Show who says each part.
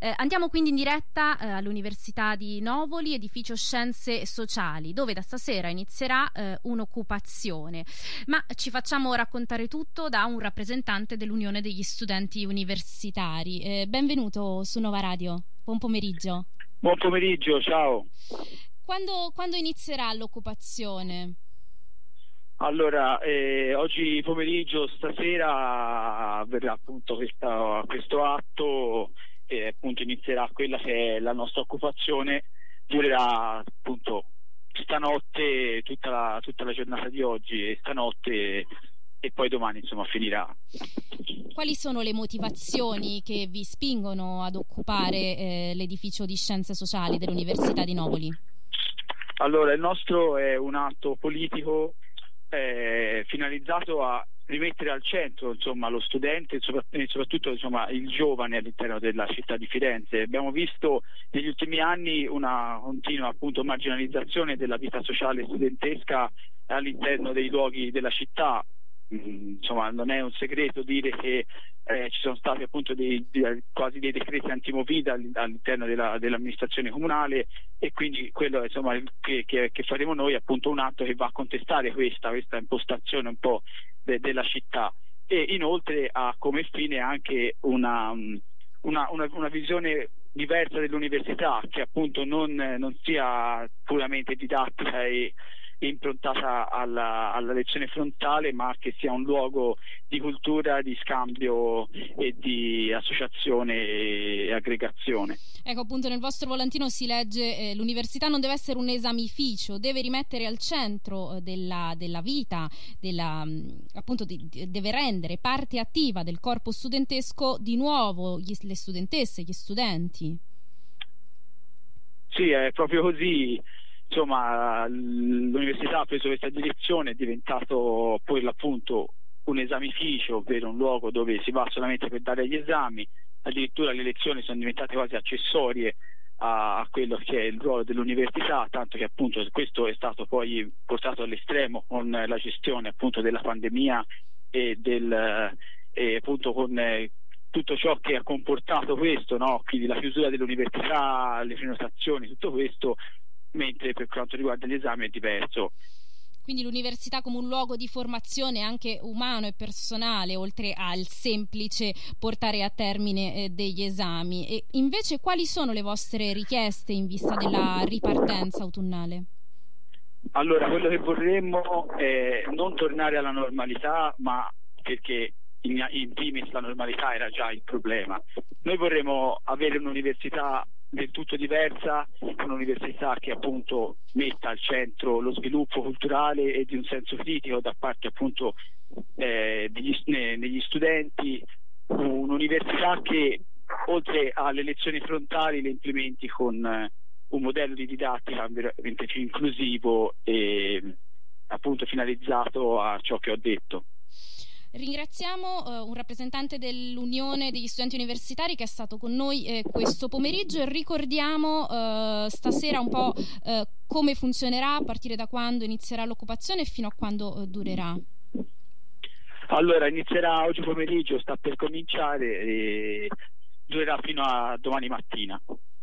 Speaker 1: Andiamo quindi in diretta all'Università di Novoli, edificio Scienze Sociali, dove da stasera inizierà un'occupazione. Ma ci facciamo raccontare tutto da un rappresentante dell'Unione degli Studenti Universitari. Benvenuto su Nova Radio. Buon pomeriggio.
Speaker 2: Buon pomeriggio, ciao.
Speaker 1: Quando inizierà l'occupazione?
Speaker 2: Allora, oggi pomeriggio, stasera avverrà appunto questo atto e appunto inizierà quella che è la nostra occupazione. Durerà appunto stanotte, tutta la giornata di oggi e stanotte, e poi domani insomma finirà.
Speaker 1: Quali sono le motivazioni che vi spingono ad occupare l'edificio di Scienze Sociali dell'Università di Novoli?
Speaker 2: Allora, il nostro è un atto politico finalizzato a rimettere al centro insomma lo studente e soprattutto insomma il giovane all'interno della città di Firenze. Abbiamo visto negli ultimi anni una continua appunto marginalizzazione della vita sociale studentesca all'interno dei luoghi della città. Insomma, non è un segreto dire che ci sono stati appunto quasi dei decreti antimovida all'interno dell'amministrazione comunale, e quindi quello insomma che faremo noi è appunto un atto che va a contestare questa impostazione un po' della città, e inoltre ha come fine anche una visione diversa dell'università, che appunto non sia puramente didattica e improntata alla lezione frontale, ma che sia un luogo di cultura, di scambio e di associazione e aggregazione.
Speaker 1: Ecco, appunto nel vostro volantino si legge l'università non deve essere un esamificio, deve rimettere al centro della vita, appunto deve rendere parte attiva del corpo studentesco di nuovo le studentesse, gli studenti.
Speaker 2: Sì, è proprio così. Insomma, l'università ha preso questa direzione, è diventato poi l'appunto un esamificio, ovvero un luogo dove si va solamente per dare gli esami. Addirittura le lezioni sono diventate quasi accessorie a quello che è il ruolo dell'università, tanto che appunto questo è stato poi portato all'estremo con la gestione appunto della pandemia e appunto con tutto ciò che ha comportato questo, no? Quindi la chiusura dell'università, le prenotazioni, tutto questo, mentre per quanto riguarda gli esami è diverso.
Speaker 1: Quindi l'università come un luogo di formazione anche umano e personale, oltre al semplice portare a termine degli esami. E invece quali sono le vostre richieste in vista della ripartenza autunnale?
Speaker 2: Allora, quello che vorremmo è non tornare alla normalità, ma perché in primis la normalità era già il problema. Noi vorremmo avere un'università del tutto diversa, un'università che appunto metta al centro lo sviluppo culturale e di un senso critico da parte appunto degli studenti, un'università che oltre alle lezioni frontali le implementi con un modello di didattica veramente più inclusivo e appunto finalizzato a ciò che ho detto.
Speaker 1: Ringraziamo un rappresentante dell'Unione degli Studenti Universitari che è stato con noi questo pomeriggio, e ricordiamo stasera un po' come funzionerà, a partire da quando inizierà l'occupazione e fino a quando durerà.
Speaker 2: Allora, inizierà oggi pomeriggio, sta per cominciare e durerà fino a domani mattina.